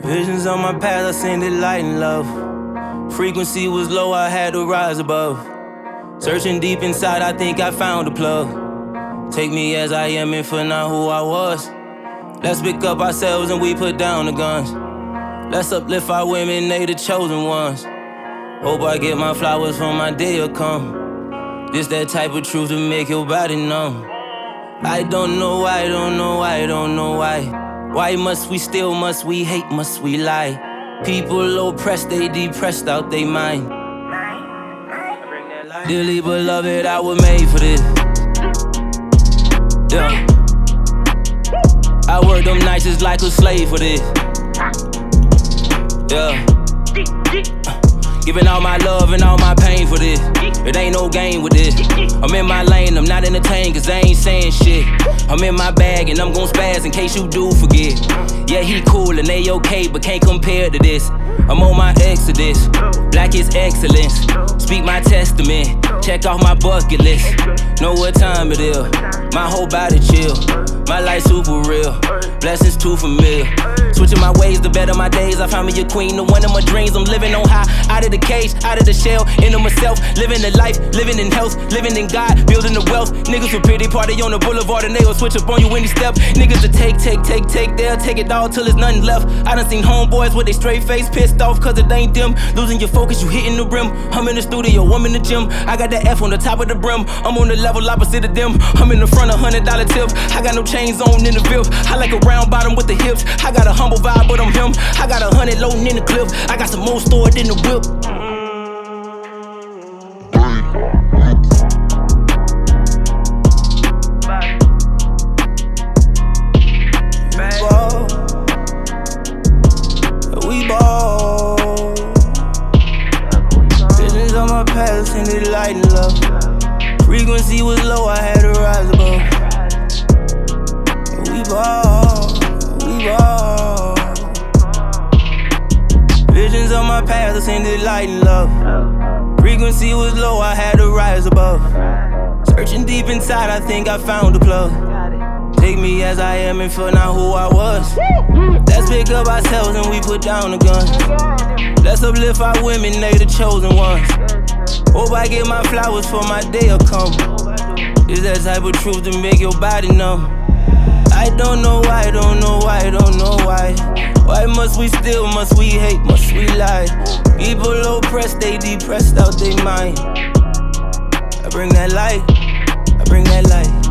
Visions on my path, I send it light and love. Frequency was low, I had to rise above. Searching deep inside, I think I found a plug. Take me as I am and for now who I was. Let's pick up ourselves and we put down the guns. Let's uplift our women, they the chosen ones. Hope I get my flowers when my day will come. This that type of truth to make your body numb. I don't know why, don't know why, don't know why. Why must we steal, must we hate, must we lie? People oppressed, they depressed out they mind. Dearly beloved, I was made for this. Yeah. I work them nights just like a slave for this. Yeah. Giving all my love and all my pain for this. It ain't no game with this. I'm in my lane, I'm not entertained cause they ain't saying shit. I'm in my bag and I'm gon' spaz in case you do forget. Yeah, he cool and they okay, but can't compare to this. I'm on my exodus, black is excellence. Speak my testament, check off my bucket list. Know what time it is, my whole body chill. My life super real, blessings too familiar. Switching my ways, the better my days. I found me a queen, the one of my dreams. I'm living on high, out of the cage, out of the shell, into myself. Living the life, living in health, living in God, building the wealth. Niggas with pretty party on the boulevard and they gon' switch up on you any step. Niggas to take, they'll take it all till there's nothing left. I done seen homeboys with they straight face pissed off cause it ain't them. Losing your focus, you hitting the rim. I'm in the studio, I'm in the gym. I got that F on the top of the brim. I'm on the level opposite of them. I'm in the front, $100 tips. I got no chains on in the VIP. I like a round bottom with the hips. I got a humble vibe, but I'm him. I got 100 loading in the clip. I got some more stored in the whip. We ball. Visions on my path, send it light and love. Frequency was low, I had to rise above. We ball, we ball. Visions on my path, I send it light and love. Frequency was low, I had to rise above. Searching deep inside, I think I found a plug. Take me as I am and for now who I was. Let's pick up ourselves and we put down the guns. Let's uplift our women, they the chosen ones. Hope I get my flowers for my day will come. Is that type of truth to make your body numb. I don't know why, don't know why, don't know why. Why must we steal, must we hate, must we lie? People oppressed, they depressed out they mind. I bring that light, I bring that light.